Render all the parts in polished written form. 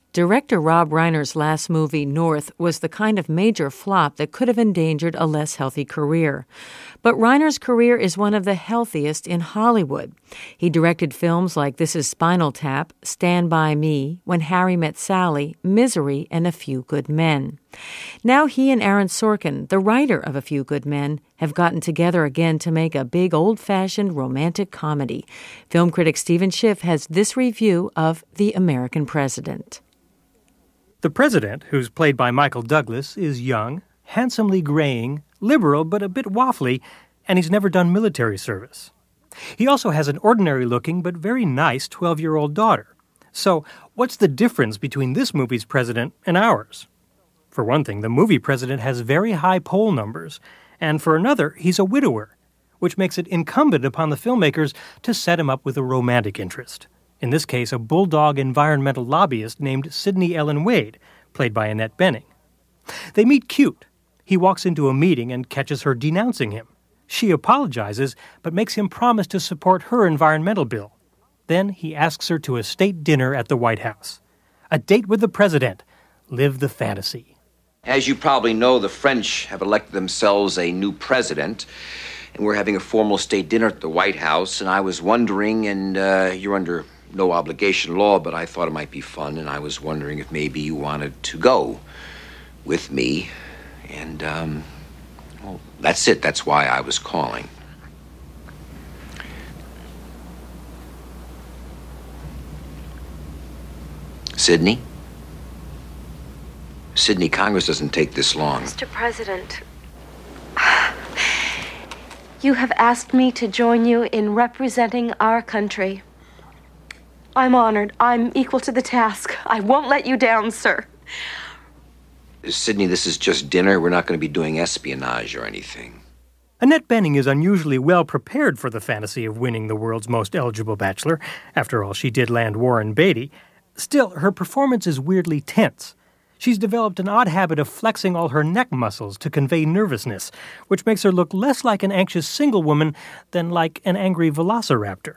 Director Rob Reiner's last movie, North, was the kind of major flop that could have endangered a less healthy career. But Reiner's career is one of the healthiest in Hollywood. He directed films like This Is Spinal Tap, Stand By Me, When Harry Met Sally, Misery, and A Few Good Men. Now he and Aaron Sorkin, the writer of A Few Good Men, have gotten together again to make a big old-fashioned romantic comedy. Film critic Stephen Schiff has this review of The American President. The president, who's played by Michael Douglas, is young, handsomely graying, liberal but a bit waffly, and he's never done military service. He also has an ordinary-looking but very nice 12-year-old daughter. So what's the difference between this movie's president and ours? For one thing, the movie president has very high poll numbers, and for another, he's a widower, which makes it incumbent upon the filmmakers to set him up with a romantic interest. In this case, a bulldog environmental lobbyist named Sidney Ellen Wade, played by Annette Bening. They meet cute. He walks into a meeting and catches her denouncing him. She apologizes, but makes him promise to support her environmental bill. Then he asks her to a state dinner at the White House. A date with the president. Live the fantasy. As you probably know, the French have elected themselves a new president, and we're having a formal state dinner at the White House, and I was wondering, and you're under no obligation law, but I thought it might be fun, and I was wondering if maybe you wanted to go with me. And, well, that's it. That's why I was calling. Sidney? Sidney, Congress doesn't take this long. Mr. President, you have asked me to join you in representing our country. I'm honored. I'm equal to the task. I won't let you down, sir. Sidney, this is just dinner. We're not going to be doing espionage or anything. Annette Bening is unusually well prepared for the fantasy of winning the world's most eligible bachelor. After all, she did land Warren Beatty. Still, her performance is weirdly tense. She's developed an odd habit of flexing all her neck muscles to convey nervousness, which makes her look less like an anxious single woman than like an angry velociraptor.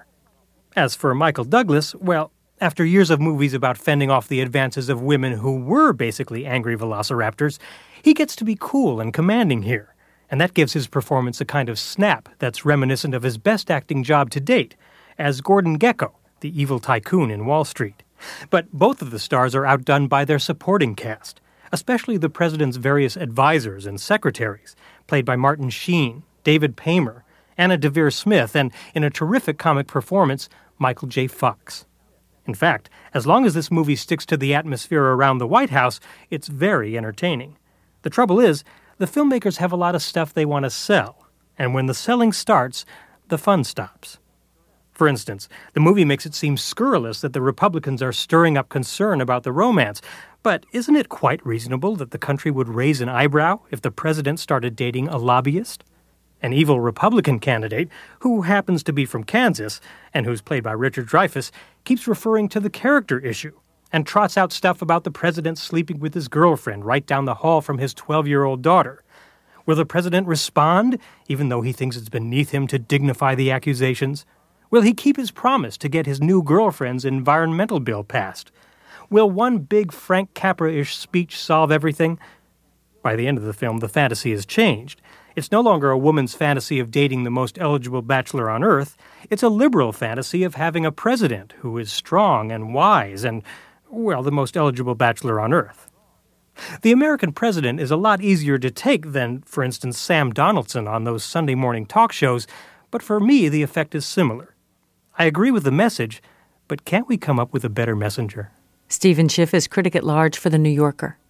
As for Michael Douglas, well, after years of movies about fending off the advances of women who were basically angry velociraptors, he gets to be cool and commanding here, and that gives his performance a kind of snap that's reminiscent of his best acting job to date, as Gordon Gekko, the evil tycoon in Wall Street. But both of the stars are outdone by their supporting cast, especially the president's various advisors and secretaries, played by Martin Sheen, David Paymer, Anna Deavere Smith, and, in a terrific comic performance, Michael J. Fox. In fact, as long as this movie sticks to the atmosphere around the White House, it's very entertaining. The trouble is, the filmmakers have a lot of stuff they want to sell, and when the selling starts, the fun stops. For instance, the movie makes it seem scurrilous that the Republicans are stirring up concern about the romance, but isn't it quite reasonable that the country would raise an eyebrow if the president started dating a lobbyist? An evil Republican candidate, who happens to be from Kansas, and who's played by Richard Dreyfuss, keeps referring to the character issue, and trots out stuff about the president sleeping with his girlfriend right down the hall from his 12-year-old daughter. Will the president respond, even though he thinks it's beneath him to dignify the accusations? Will he keep his promise to get his new girlfriend's environmental bill passed? Will one big Frank Capra-ish speech solve everything? By the end of the film, the fantasy has changed. It's no longer a woman's fantasy of dating the most eligible bachelor on Earth. It's a liberal fantasy of having a president who is strong and wise and, well, the most eligible bachelor on Earth. The American president is a lot easier to take than, for instance, Sam Donaldson on those Sunday morning talk shows, but for me, the effect is similar. I agree with the message, but can't we come up with a better messenger? Stephen Schiff is critic at large for The New Yorker.